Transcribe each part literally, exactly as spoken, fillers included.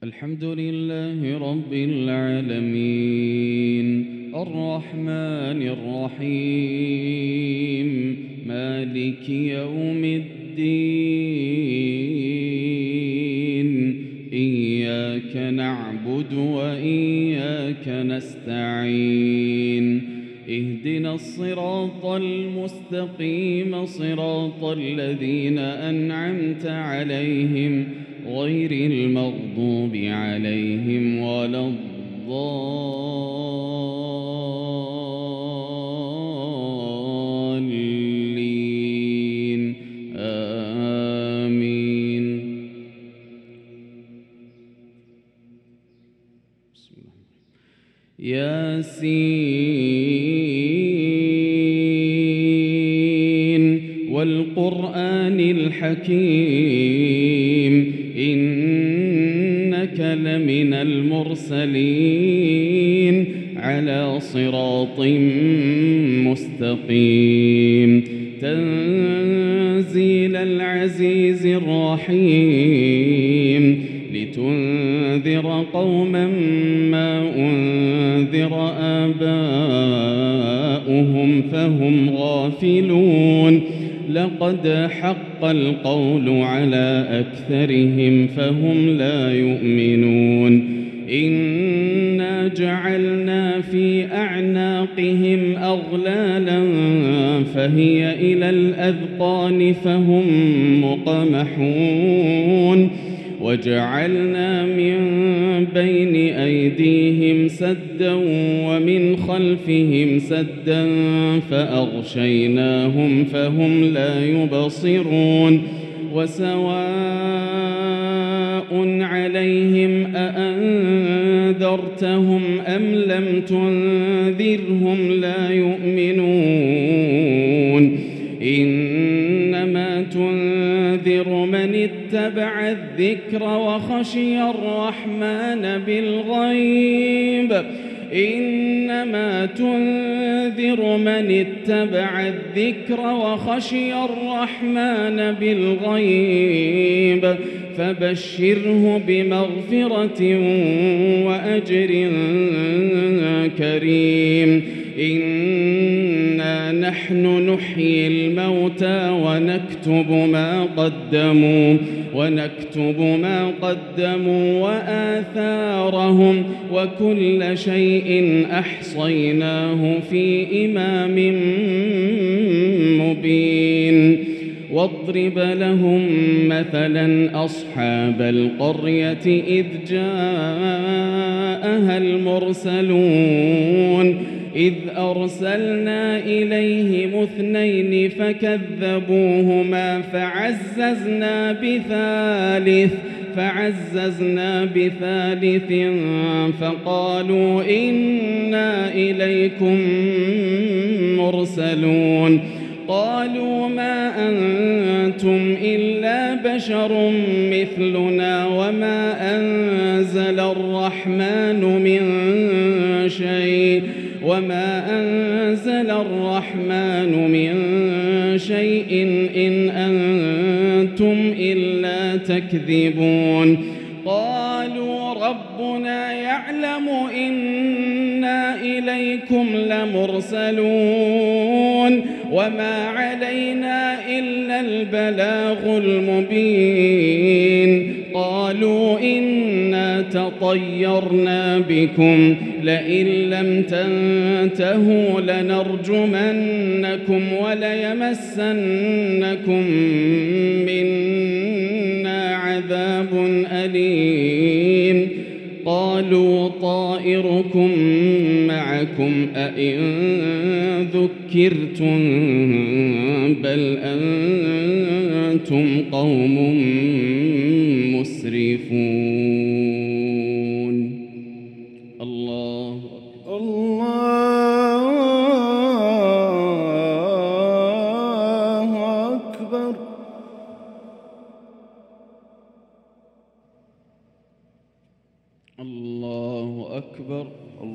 الحمد لله رب العالمين الرحمن الرحيم مالك يوم الدين إياك نعبد وإياك نستعين اهدنا الصراط المستقيم صراط الذين أنعمت عليهم غير المغضوب عليهم ولا الضالين آمين. بسم الله. ياسين والقرآن الحكيم إنك لمن المرسلين على صراط مستقيم تنزيل العزيز الرحيم لتنذر قوما ما أنذر آباؤهم فهم غافلون لقد حق القول على أكثرهم فهم لا يؤمنون إنا جعلنا في أعناقهم أغلالا فهي إلى الأذقان فهم مقمحون وجعلنا من بين أيديهم سدا ومن خلفهم سدا فأغشيناهم فهم لا يبصرون وسواء عليهم أأنذرتهم أم لم تنذرهم لا يؤمنون إنما تنذر من اتبع الذكر وخشي الرحمن بالغيب إنما تنذر من اتبع الذكر وخشي الرحمن بالغيب فبشره بمغفرة وأجر كريم إنا نحن نحيي الموتى ونكتب ما قدموا ونكتب ما قدموا وآثارهم وكل شيء أحصيناه في إمام مبين واضرب لهم مثلا أصحاب القرية إذ جاءها المرسلون إذ أرسلنا إليهم اثنين فكذبوهما فعززنا بثالث فعززنا بثالث فقالوا إنا إليكم مرسلون قالوا ما أنتم إلا بشر مثلنا وما أنزل الرحمن من شيء وما أنزل الرحمن من شيء إن أنتم إلا تكذبون قالوا ربنا يعلم إنا إليكم لمرسلون وما علينا إلا البلاغ المبين قالوا إنا تطيرنا بكم لئن لم تنتهوا لنرجمنكم وليمسنكم منا عذاب أليم قالوا طائركم معكم أئن ذكرتم بل أنتم قوم مسرفون. الله الله أكبر. الله أكبر.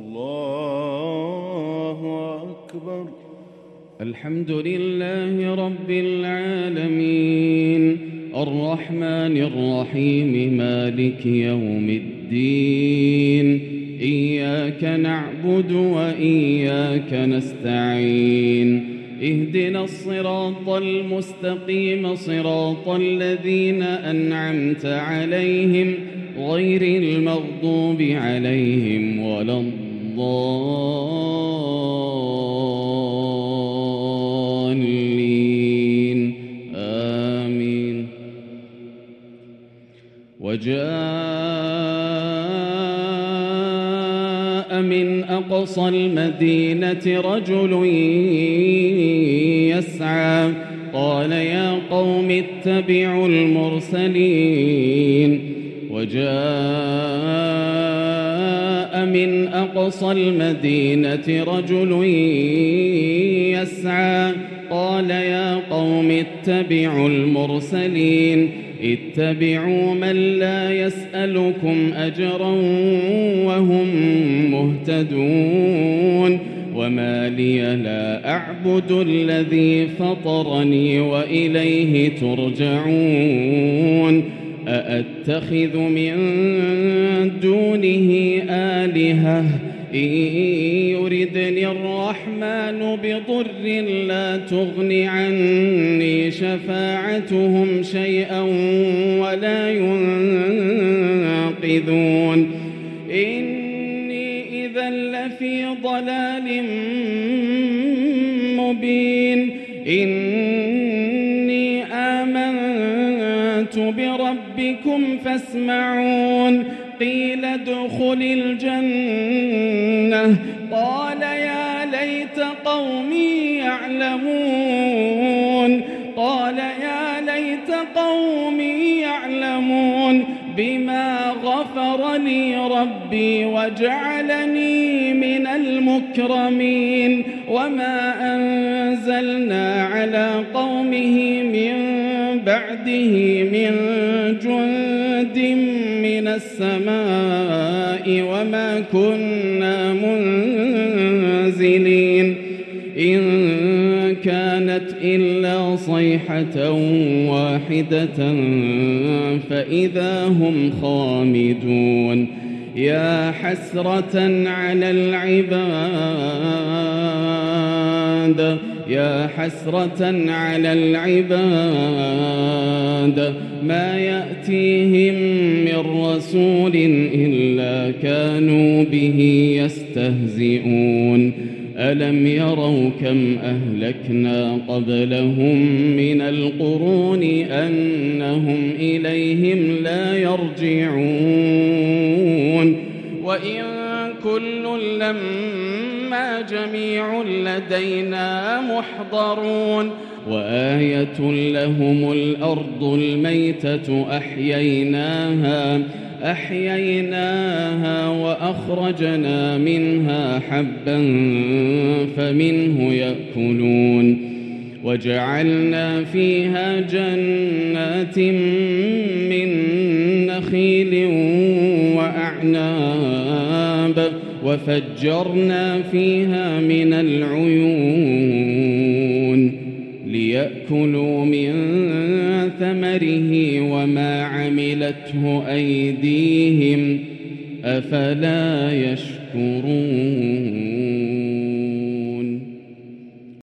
الله أكبر. الحمد لله رب العالمين الرحمن الرحيم مالك يوم الدين إياك نعبد وإياك نستعين اهدنا الصراط المستقيم صراط الذين أنعمت عليهم غير المغضوب عليهم ولا الضالين آمين. وجاء من أقصى المدينة رجل يسعى قال يا قوم اتبعوا المرسلين. وجاء من أقصى المدينة رجل يسعى قال يا قوم اتبعوا المرسلين اتبعوا من لا يسألكم أجرا وهم مهتدون. وما لي لا أعبد الذي فطرني وإليه ترجعون. أأتخذ من دونه آلهة إن يردني الرحمن بضر لا تغن عني شفاعتهم شيئا ولا ينقذون. إني إذا لفي ضلال مبين. إني آمنت بربكم فاسمعون. قيل ادخل الجنة قال يا ليت قومي يعلمون. قال يا ليت قومي يعلمون بما غفر لي ربي وجعلني من المكرمين. وما أنزلنا على قومه من بعده من جند من السماء وما كنا منزلين. إن كانت إلا صيحة واحدة فإذا هم خامدون. يا حسرة على العباد يا حسرة على العباد ما يأتيهم من رسول إلا كانوا به يستهزئون. ألم يروا كم أهلكنا قبلهم من القرون أنهم إليهم لا يرجعون. وإن كل لما جميع لدينا محضرون. وآية لهم الأرض الميتة أحييناها أحييناها وأخرجنا منها حبا فمنه يأكلون. وجعلنا فيها جنات من نخيل وأعناب وفجرنا فيها من العيون ليأكلوا من ثمره وما عملته أيديهم أفلا يشكرون.